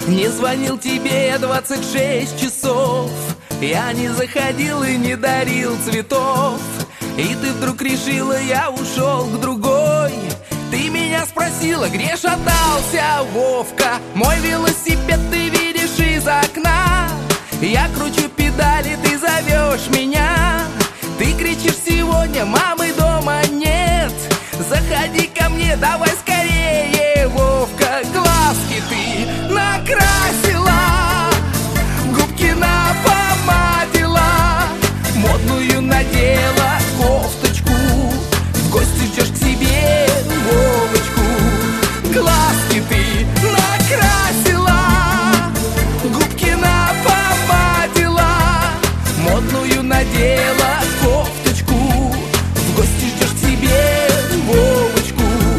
Не звонил тебе я 26 часов, я не заходил и не дарил цветов. И ты вдруг решила, я ушел к другой. Ты меня спросила, где шатался Вовка. Мой велосипед ты видишь из окна. Я кручу педали, ты зовешь меня. Ты кричишь сегодня, мамы дома нет. Заходи ко мне, давай скорее, Вовка. Глазки ты накрасила, губки напомадила, модную надела кофточку. В гости ждешь к себе Вовочку. Глазки ты накрасила, губки напомадила, модную надела кофточку. В гости ждешь к себе Вовочку.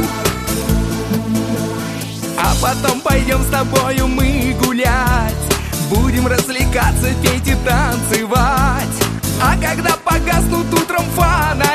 А потом пойдем с тобою мы гулять, будем развлекаться, петь и танцевать. А когда погаснут утром фонари,